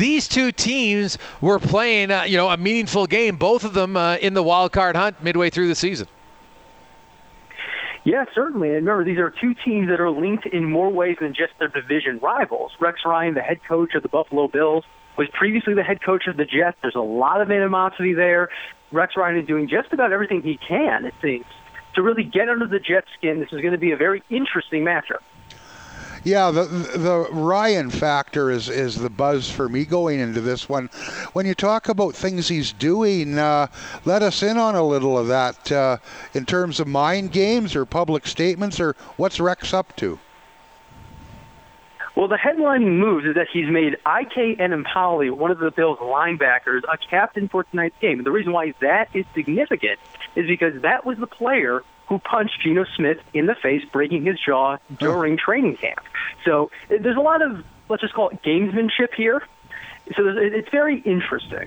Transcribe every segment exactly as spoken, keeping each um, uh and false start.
these two teams were playing, uh, you know, a meaningful game, both of them uh, in the wild card hunt midway through the season. Yeah, certainly. And remember, these are two teams that are linked in more ways than just their division rivals. Rex Ryan, the head coach of the Buffalo Bills, was previously the head coach of the Jets. There's a lot of animosity there. Rex Ryan is doing just about everything he can, it seems, to really get under the Jets' skin. This is going to be a very interesting matchup. Yeah, the the Ryan factor is, is the buzz for me going into this one. When you talk about things he's doing, uh, let us in on a little of that uh, in terms of mind games or public statements, or what's Rex up to? Well, the headlining moves is that he's made I K Enemkpali, one of the Bills' linebackers, a captain for tonight's game. And the reason why that is significant is because that was the player who punched Geno Smith in the face, breaking his jaw during training camp. So there's a lot of, let's just call it gamesmanship here. So it's very interesting.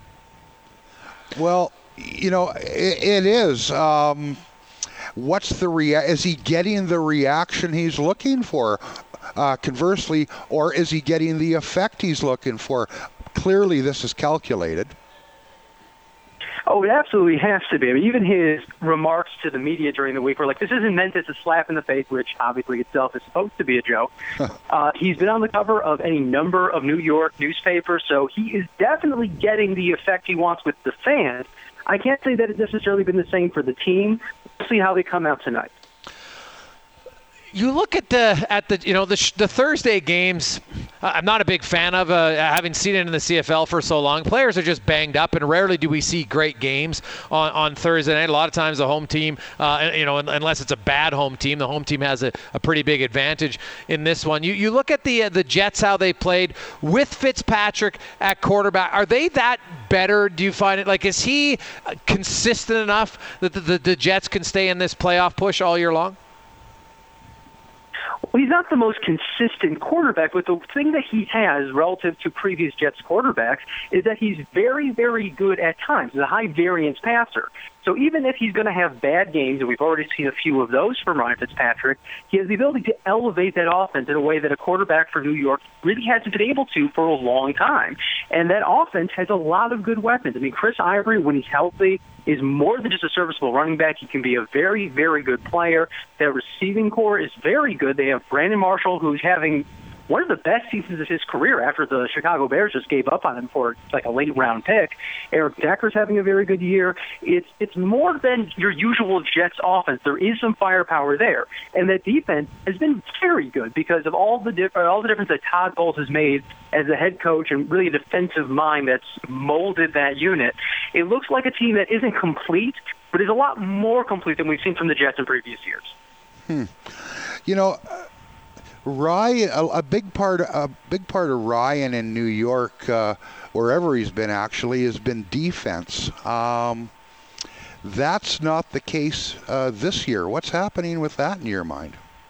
Well, you know, it, it is. Um, what's the rea- Is he getting the reaction he's looking for? Uh, conversely, or is he getting the effect he's looking for? Clearly, this is calculated. Oh, it absolutely has to be. I mean, even his remarks to the media during the week were like, this isn't meant as a slap in the face, which obviously itself is supposed to be a joke. uh, he's been on the cover of any number of New York newspapers, so he is definitely getting the effect he wants with the fans. I can't say that it's necessarily been the same for the team. We'll see how they come out tonight. You look at the at the you know the the Thursday games. I'm not a big fan of uh, having seen it in the C F L for so long. Players are just banged up, and rarely do we see great games on, on Thursday night. A lot of times the home team, uh, you know, unless it's a bad home team, the home team has a, a pretty big advantage in this one. You you look at the uh, the Jets, how they played with Fitzpatrick at quarterback. Are they that better? Do you find it like is he consistent enough that the, the, the Jets can stay in this playoff push all year long? Well, he's not the most consistent quarterback, but the thing that he has relative to previous Jets quarterbacks is that he's very, very good at times. He's a high-variance passer. So even if he's going to have bad games, and we've already seen a few of those from Ryan Fitzpatrick, he has the ability to elevate that offense in a way that a quarterback for New York really hasn't been able to for a long time. And that offense has a lot of good weapons. I mean, Chris Ivory, when he's healthy, is more than just a serviceable running back. He can be a very, very good player. Their receiving core is very good. They have Brandon Marshall, who's having one of the best seasons of his career after the Chicago Bears just gave up on him for like a late-round pick. Eric Decker's having a very good year. It's it's more than your usual Jets offense. There is some firepower there. And that defense has been very good because of all the diff- all the difference that Todd Bowles has made as a head coach and really a defensive mind that's molded that unit. It looks like a team that isn't complete, but is a lot more complete than we've seen from the Jets in previous years. Hmm. You know, Ryan, a, a big part, a big part of Ryan in New York, uh, wherever he's been actually, has been defense. Um, that's not the case uh, this year. What's happening with that in your mind?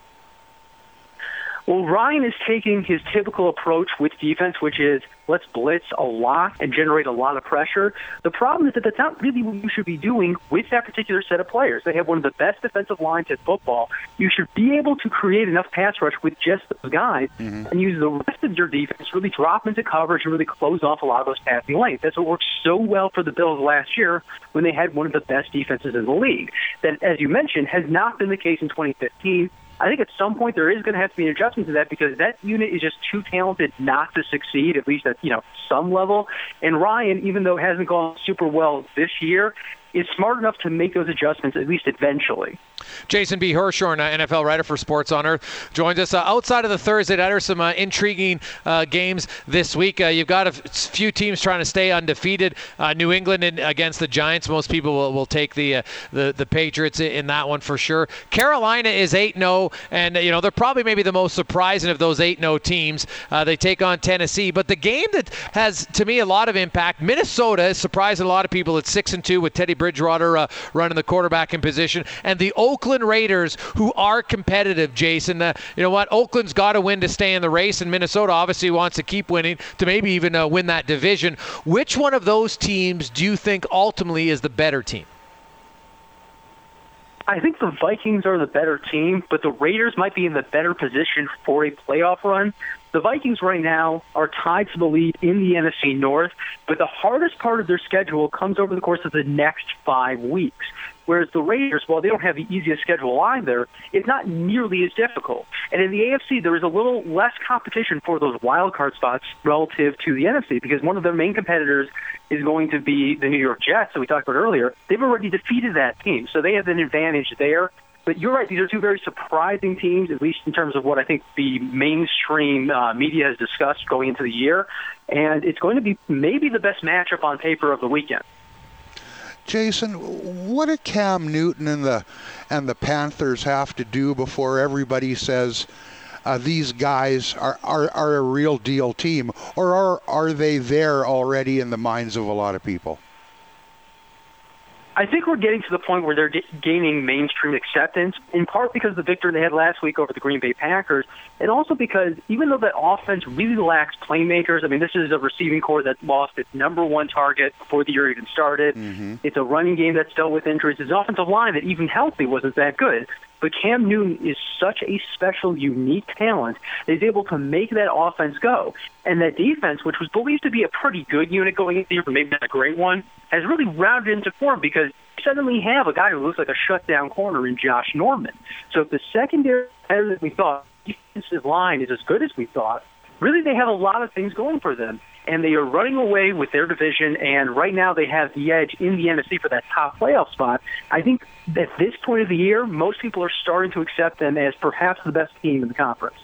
Well, Ryan is taking his typical approach with defense, which is let's blitz a lot and generate a lot of pressure. The problem is that that's not really what you should be doing with that particular set of players. They have one of the best defensive lines in football. You should be able to create enough pass rush with just those guys mm-hmm. and use the rest of your defense, really drop into coverage and really close off a lot of those passing lanes. That's what worked so well for the Bills last year when they had one of the best defenses in the league. That, as you mentioned, has not been the case in twenty fifteen. I think at some point there is going to have to be an adjustment to that because that unit is just too talented not to succeed, at least at you know some level. And Ryan, even though it hasn't gone super well this year, is smart enough to make those adjustments at least eventually. Jason B. Hirschhorn, uh, N F L writer for Sports on Earth, joins us. Uh, outside of the Thursday night are some uh, intriguing uh, games this week. Uh, you've got a f- few teams trying to stay undefeated. Uh, New England in, against the Giants. Most people will, will take the, uh, the the Patriots in, in that one for sure. Carolina is eight and oh, and uh, you know they're probably maybe the most surprising of those eight and oh teams. Uh, they take on Tennessee, but the game that has to me a lot of impact, Minnesota is surprising a lot of people at six and two with Teddy Bridgewater uh, running the quarterback in position, and the Oakland Raiders, who are competitive, Jason. Uh, you know what? Oakland's got to win to stay in the race, and Minnesota obviously wants to keep winning to maybe even uh, win that division. Which one of those teams do you think ultimately is the better team? I think the Vikings are the better team, but the Raiders might be in the better position for a playoff run. The Vikings right now are tied for the lead in the N F C North, but the hardest part of their schedule comes over the course of the next five weeks. Whereas the Raiders, while they don't have the easiest schedule either, it's not nearly as difficult. And in the A F C, there is a little less competition for those wild card spots relative to the N F C, because one of their main competitors is going to be the New York Jets, that we talked about earlier. They've already defeated that team, so they have an advantage there. But you're right, these are two very surprising teams, at least in terms of what I think the mainstream uh, media has discussed going into the year. And it's going to be maybe the best matchup on paper of the weekend. Jason, what did Cam Newton and the and the Panthers have to do before everybody says uh, these guys are, are, are a real deal team? Or are, are they there already in the minds of a lot of people? I think we're getting to the point where they're gaining mainstream acceptance, in part because of the victory they had last week over the Green Bay Packers, and also because even though that offense really lacks playmakers, I mean, this is a receiving corps that lost its number one target before the year even started. Mm-hmm. It's a running game that's dealt with injuries. It's an offensive line that even healthy wasn't that good. But Cam Newton is such a special, unique talent that he's able to make that offense go. And that defense, which was believed to be a pretty good unit going into the year, but maybe not a great one, has really rounded into form because you suddenly have a guy who looks like a shutdown corner in Josh Norman. So if the secondary, as we thought, defensive line is as good as we thought, really they have a lot of things going for them. And they are running away with their division, and right now they have the edge in the N F C for that top playoff spot. I think at this point of the year, most people are starting to accept them as perhaps the best team in the conference.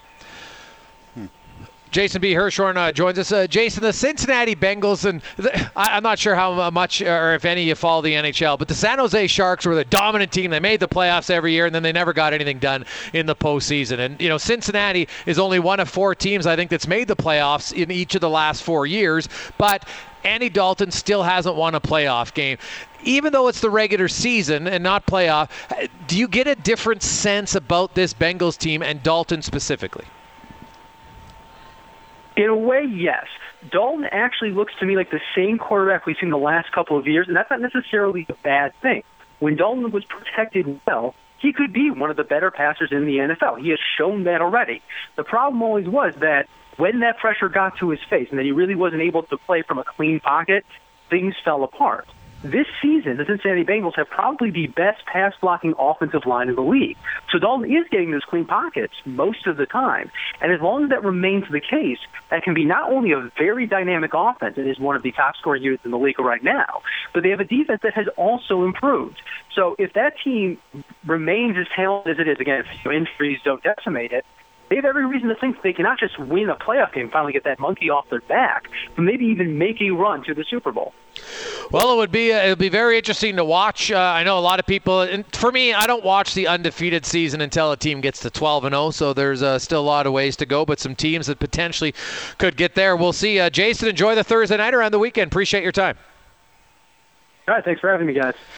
Jason B. Hirschhorn uh, joins us. Uh, Jason, the Cincinnati Bengals, and the, I, I'm not sure how much or if any you follow the N H L, but the San Jose Sharks were the dominant team. They made the playoffs every year, and then they never got anything done in the postseason. And, you know, Cincinnati is only one of four teams, I think, that's made the playoffs in each of the last four years, but Andy Dalton still hasn't won a playoff game. Even though it's the regular season and not playoff, do you get a different sense about this Bengals team and Dalton specifically? In a way, yes. Dalton actually looks to me like the same quarterback we've seen the last couple of years, and that's not necessarily a bad thing. When Dalton was protected well, he could be one of the better passers in the N F L. He has shown that already. The problem always was that when that pressure got to his face and that he really wasn't able to play from a clean pocket, things fell apart. This season, the Cincinnati Bengals have probably the best pass-blocking offensive line in the league. So Dalton is getting those clean pockets most of the time. And as long as that remains the case, that can be not only a very dynamic offense, it is one of the top-scoring units in the league right now, but they have a defense that has also improved. So if that team remains as talented as it is, again, if injuries don't decimate it, they have every reason to think they can not just win a playoff game, finally get that monkey off their back, but maybe even make a run to the Super Bowl. Well, it would be uh, it would be very interesting to watch. Uh, I know a lot of people, and for me, I don't watch the undefeated season until a team gets to twelve and oh, so there's uh, still a lot of ways to go, but some teams that potentially could get there. We'll see. Uh, Jason, enjoy the Thursday night or on the weekend. Appreciate your time. All right, thanks for having me, guys.